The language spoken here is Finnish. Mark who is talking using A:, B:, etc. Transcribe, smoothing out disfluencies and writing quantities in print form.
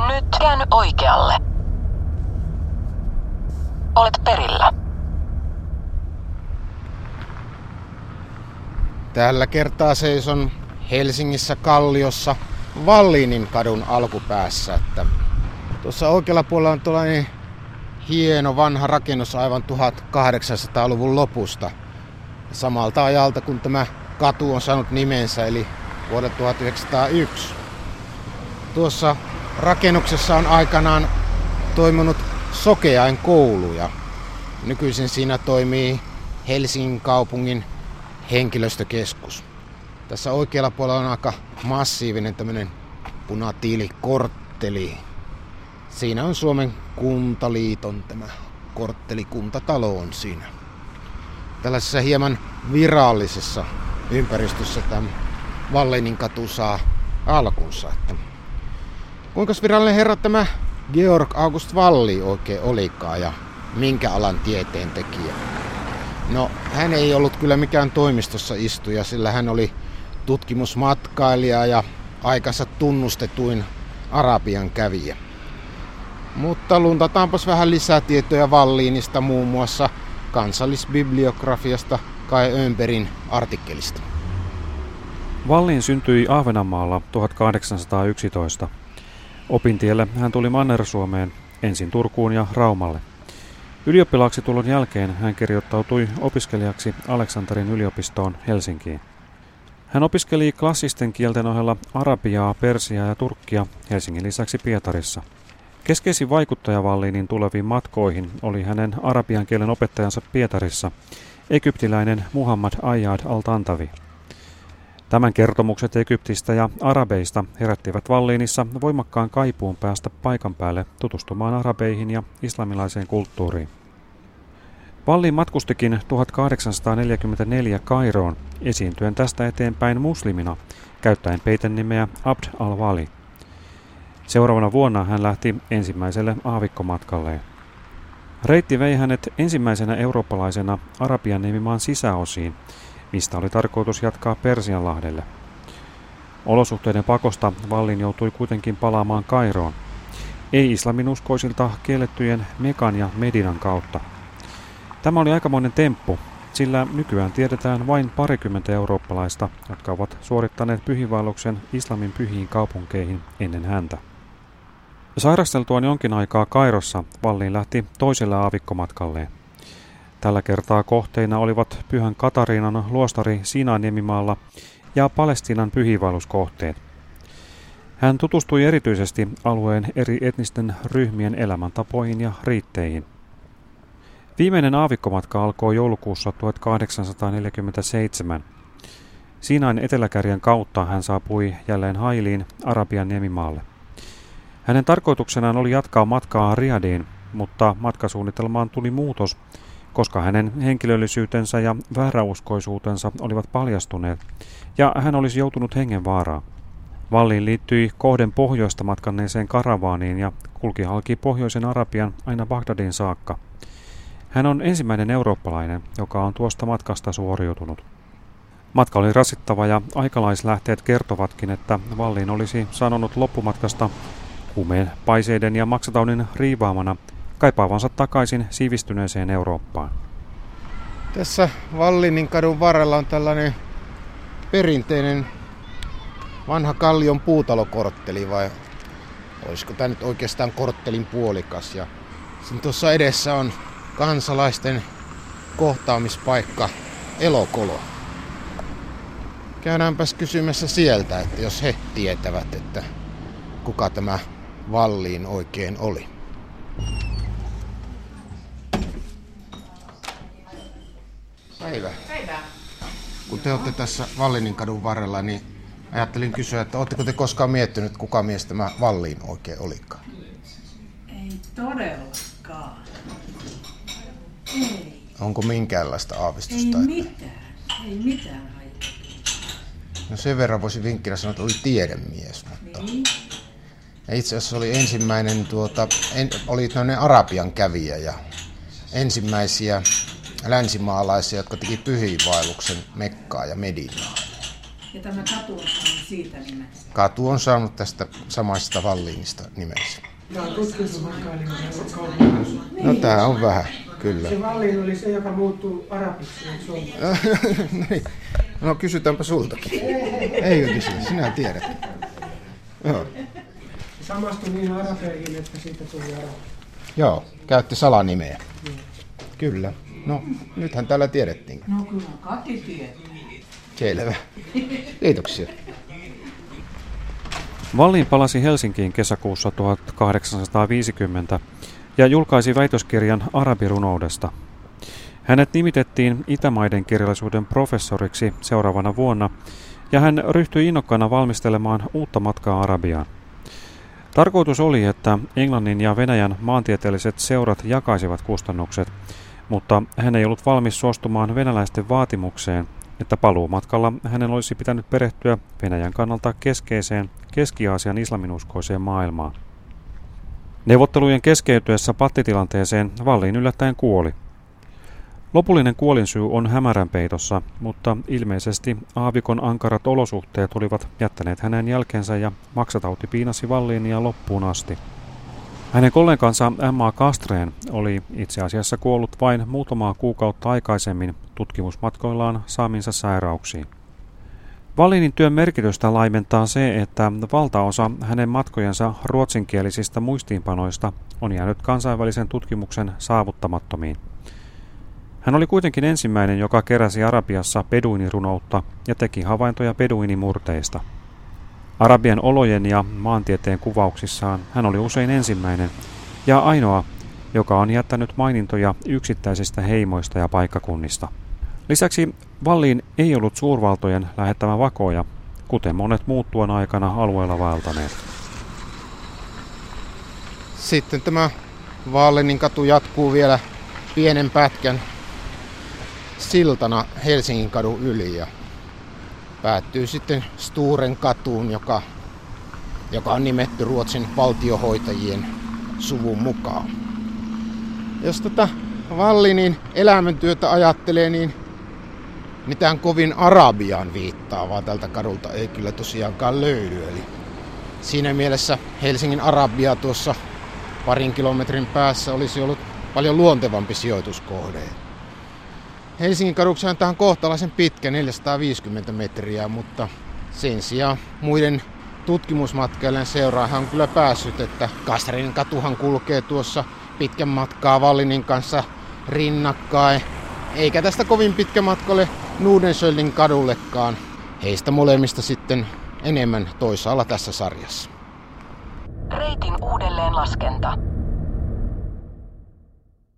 A: Nyt käänny oikealle. Olet perillä.
B: Tällä kertaa seison Helsingissä Kalliossa Vallinin kadun alkupäässä. Että tuossa oikealla puolella on tuollainen hieno vanha rakennus aivan 1800-luvun lopusta. Samalta ajalta kun tämä katu on saanut nimensä, eli vuodelta 1901. Tuossa rakennuksessa on aikanaan toiminut Sokeain koulu ja nykyisin siinä toimii Helsingin kaupungin henkilöstökeskus. Tässä oikealla puolella on aika massiivinen tämmöinen punatiilikortteli. Siinä on Suomen Kuntaliiton tämä korttelikuntatalo on siinä. Tällaisessa hieman virallisessa ympäristössä tämä Vallinin katu saa alkunsa. Kuinka virallinen herra tämä Georg August Walli oikein olikaan ja minkä alan tieteentekijä? No, hän ei ollut kyllä mikään toimistossa istuja, sillä hän oli tutkimusmatkailija ja aikansa tunnustetuin Arabian kävijä. Mutta luntataanpas vähän lisätietoja Wallinista, muun muassa kansallisbibliografiasta Kai Öhnbergin artikkelista.
C: Wallin syntyi Ahvenanmaalla 1811. Opintielle hän tuli Manner-Suomeen, ensin Turkuun ja Raumalle. Ylioppilaaksi tulon jälkeen hän kirjoittautui opiskelijaksi Aleksanterin yliopistoon Helsinkiin. Hän opiskeli klassisten kielten ohella arabiaa, persiaa ja turkkia Helsingin lisäksi Pietarissa. Keskeisin vaikuttaja Wallinin tuleviin matkoihin oli hänen arabian kielen opettajansa Pietarissa, egyptiläinen Muhammad Ayyad al-Tantawi. Tämän kertomukset Egyptistä ja arabeista herättivät Wallinissa voimakkaan kaipuun päästä paikan päälle tutustumaan arabeihin ja islamilaiseen kulttuuriin. Wallin matkustikin 1844 Kairoon esiintyen tästä eteenpäin muslimina, käyttäen peitenimeä Abd al-Wali. Seuraavana vuonna hän lähti ensimmäiselle aavikkomatkalleen. Reitti vei hänet ensimmäisenä eurooppalaisena Arabian niemimaan sisäosiin, mistä oli tarkoitus jatkaa Persianlahdelle. Olosuhteiden pakosta Wallin joutui kuitenkin palaamaan Kairoon, ei-islaminuskoisilta kiellettyjen Mekan ja Medinan kautta. Tämä oli aikamoinen temppu, sillä nykyään tiedetään vain parikymmentä eurooppalaista, jotka ovat suorittaneet pyhiinvaelluksen islamin pyhiin kaupunkeihin ennen häntä. Sairasteltuaan jonkin aikaa Kairossa Wallin lähti toiselle aavikkomatkalleen. Tällä kertaa kohteina olivat Pyhän Katariinan luostari Siinainiemimaalla ja Palestiinan pyhiinvaelluskohteet. Hän tutustui erityisesti alueen eri etnisten ryhmien elämäntapoihin ja riitteihin. Viimeinen aavikkomatka alkoi joulukuussa 1847. Siinain eteläkärjen kautta hän saapui jälleen Hailiin, Arabian niemimaalle. Hänen tarkoituksenaan oli jatkaa matkaa Riadiin, mutta matkasuunnitelmaan tuli muutos, koska hänen henkilöllisyytensä ja vääräuskoisuutensa olivat paljastuneet, ja hän olisi joutunut hengenvaaraan. Wallin liittyi kohden pohjoista matkanneeseen karavaaniin ja kulki halki pohjoisen Arabian aina Bagdadin saakka. Hän on ensimmäinen eurooppalainen, joka on tuosta matkasta suoriutunut. Matka oli rasittava ja aikalaislähteet kertovatkin, että Wallin olisi sanonut loppumatkasta kumeen, paiseiden ja maksataudin riivaamana kaipaavansa takaisin sivistyneeseen Eurooppaan.
B: Tässä Wallinin kadun varrella on tällainen perinteinen vanha Kallion puutalokortteli, vai olisiko tämä nyt oikeastaan korttelin puolikas. Ja sen tuossa edessä on kansalaisten kohtaamispaikka Elokolo. Käydäänpäs kysymässä sieltä, että jos he tietävät, että kuka tämä Wallin oikein oli. Päivä.
D: Päivää.
B: Kun te olette tässä Wallinin kadun varrella, niin ajattelin kysyä, että oletteko te koskaan miettinyt, kuka mies tämä Wallin oikein olikaan?
D: Ei todellakaan. Ei.
B: Onko minkäänlaista aavistusta?
D: Ei mitään hajua.
B: No sen verran voisi vinkkinä sanoa, että oli tiedemies, mutta
D: Niin.
B: ja itse asiassa oli ensimmäinen, oli tämmöinen Arabian kävijä ja ensimmäisiä länsimaalaisia, jotka teki pyhiinvaelluksen Mekkaa ja Medinaa.
D: Ja tämä katu on saanut siitä nimestä?
B: Katu on saanut tästä samasta Wallinista nimensä.
E: Tämä on tutkimusmatkailija kaupungissa.
B: No tää on vähän, kyllä.
E: Se Wallin oli se, joka muuttui arabiksi, eikö se ollut?
B: No kysytäänpä sultakin. Eikö kysy? Sinä tiedät. Joo.
E: Se samastui niin arabeihin, että siitä tuli arabi.
B: Joo, käytti salanimeä. Kyllä. No, nythän täällä tiedettiin.
D: No kyllä Kati tietää.
B: Selvä. Kiitoksia.
C: Wallin palasi Helsinkiin kesäkuussa 1850 ja julkaisi väitöskirjan arabirunoudesta. Hänet nimitettiin Itämaiden kirjallisuuden professoriksi seuraavana vuonna ja hän ryhtyi innokkaana valmistelemaan uutta matkaa Arabiaan. Tarkoitus oli, että Englannin ja Venäjän maantieteelliset seurat jakaisivat kustannukset, mutta hän ei ollut valmis suostumaan venäläisten vaatimukseen, että paluumatkalla hänen olisi pitänyt perehtyä Venäjän kannalta keskeiseen Keski-Aasian islaminuskoiseen maailmaan. Neuvottelujen keskeytyessä pattitilanteeseen Wallin yllättäen kuoli. Lopullinen kuolinsyy on hämärän peitossa, mutta ilmeisesti aavikon ankarat olosuhteet olivat jättäneet hänen jälkeensä ja maksatauti piinasi Wallinia loppuun asti. Hänen kollegansa M.A. Castrén oli itse asiassa kuollut vain muutamaa kuukautta aikaisemmin tutkimusmatkoillaan saaminsa sairauksiin. Wallinin työn merkitystä laimentaa se, että valtaosa hänen matkojensa ruotsinkielisistä muistiinpanoista on jäänyt kansainvälisen tutkimuksen saavuttamattomiin. Hän oli kuitenkin ensimmäinen, joka keräsi Arabiassa beduinirunoutta ja teki havaintoja beduinimurteista. Arabian olojen ja maantieteen kuvauksissaan hän oli usein ensimmäinen ja ainoa, joka on jättänyt mainintoja yksittäisistä heimoista ja paikkakunnista. Lisäksi Wallin ei ollut suurvaltojen lähettämä vakoja, kuten monet muut tuon aikana alueella vaeltaneet.
B: Sitten tämä Wallinin katu jatkuu vielä pienen pätkän siltana Helsingin kadun yli ja päättyy sitten Sturen katuun, joka on nimetty Ruotsin valtiohoitajien suvun mukaan. Jos tätä Wallinin elämäntyötä ajattelee, niin mitään kovin Arabiaan viittaavaa tältä kadulta ei kyllä tosiaankaan löydy. Eli siinä mielessä Helsingin Arabia tuossa parin kilometrin päässä olisi ollut paljon luontevampi sijoituskohde. Helsingin kaduksihan tähän kohtalaisen pitkä, 450 metriä, mutta sen sijaan muiden tutkimusmatkailijan seuraan on kyllä päässyt, että Castrénin katuhan kulkee tuossa pitkän matkaa Wallinin kanssa rinnakkain, eikä tästä kovin pitkä matka ole Nordenskiöldin kadullekaan. Heistä molemmista sitten enemmän toisaalla tässä sarjassa.
A: Reitin uudelleenlaskenta.